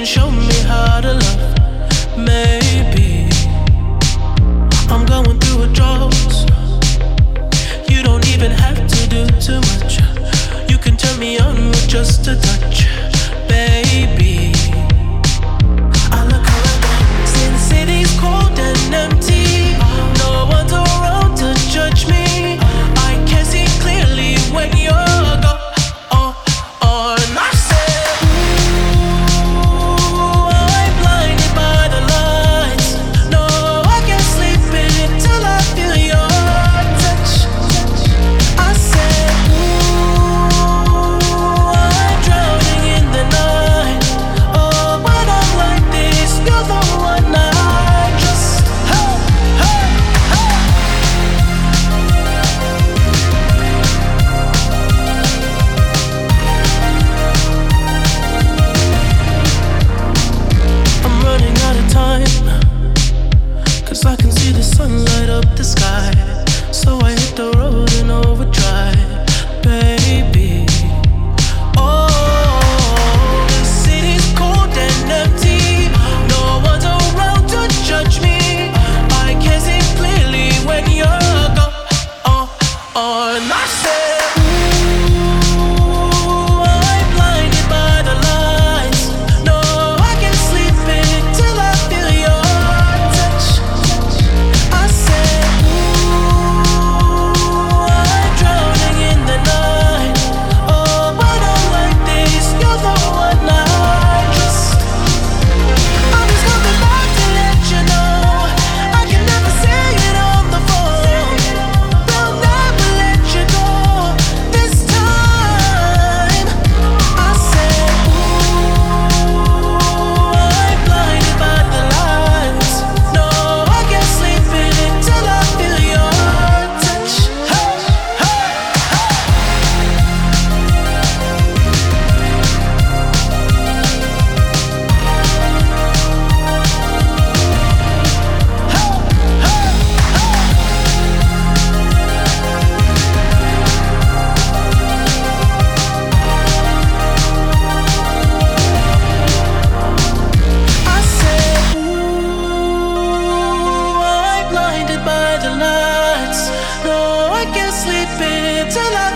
can show me how to love. Maybe I'm going through a drought. You don't even have to do too much. You can turn me on with just a touch, baby. I look around since city's cold and empty. No one's around to judge me. I can see clearly when you're gone. And I said, ooh, I'm blinded by the lights. No, I can't sleep until I feel your touch. I said, ooh, I'm drowning in the night. Oh, when I'm like this, you're the one I just, hey, hey, hey. I'm running out of time, 'cause I can see the sun light up the sky. So I hit the road in overdrive, baby. Oh, the city's cold and empty. No one's around to judge me. I can see clearly when you're gone. And I said, ooh, I'm blinded by the lights. No, I can't sleep until I feel your touch. I said, ooh, I'm drowning in the night. Oh, when I'm like this, you're the one I just. I'm just coming back to let you know I can never say it on the phone. They'll never let you go this time. I said, ooh, I'm blinded by the lights. No, I can't sleep until I feel your touch. Hey, hey, hey. I said, ooh, I'm blinded by the lights. No, I can't sleep until I